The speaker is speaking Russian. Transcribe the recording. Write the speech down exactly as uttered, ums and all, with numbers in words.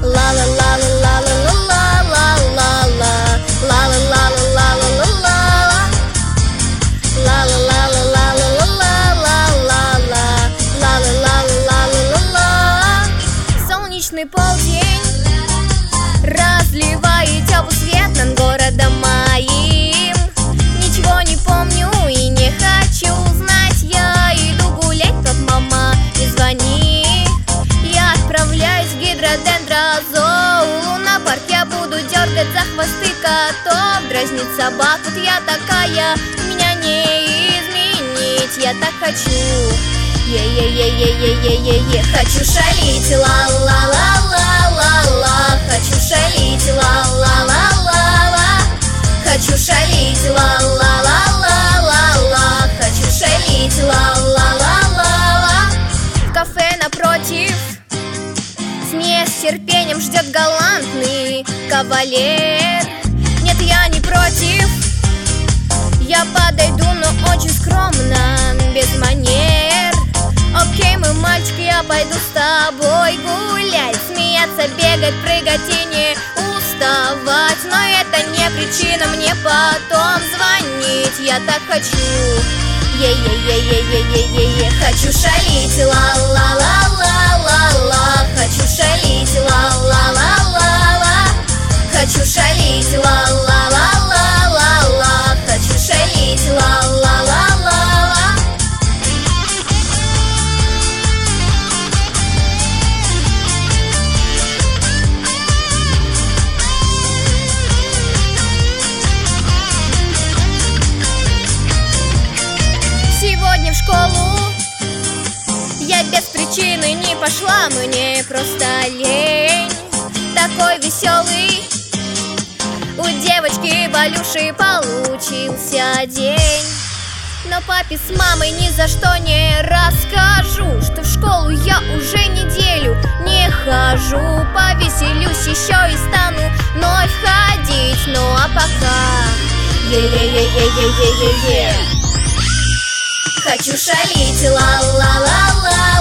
Солнечный полдень разливает теплый свет над городом моим. Ничего не помню и не хочу знать. Я иду гулять, как мама, не звони. Я отправляюсь в гидродендрозоол. На парк я буду дергать за хвосты котов, дразнить собак. Вот я такая, меня не изменить. Я так хочу, е-е-е-е-е-е-е. Хочу шалить, ла-ла-ла-ла-ла-ла. Хочу шалить, ла-ла-ла-ла-ла. Хочу шалить, ла-ла-ла-ла-ла-ла. Хочу шалить, ла-ла-ла-ла-ла. В кафе напротив с нетерпением ждет галантный кавалер. Нет, я не против, я подойду, но очень скромно, без манер. Окей, мой мальчик, я пойду с тобой гулять, смеяться, бегать, прыгать и не уставать. Но это не причина мне потом звонить. Я так хочу, е-е-е-е-е-е-е. Хочу шалить, ла-ла-ла-ла-ла-ла. Хочу шалить, ла-ла-ла-ла-ла. Хочу шалить, ла-ла-ла-ла-ла-ла. Хочу шалить, ла-ла-ла-ла-ла. Сегодня в школу я без причины не пошла, мне просто лень. Такой веселый у девочки Валюши получился день. Но папе с мамой ни за что не расскажу, что в школу я уже неделю не хожу. Повеселюсь еще и стану вновь ходить. Ну а пока е-е-е-е-е-е-е. Хочу шалить, ла-ла-ла-ла.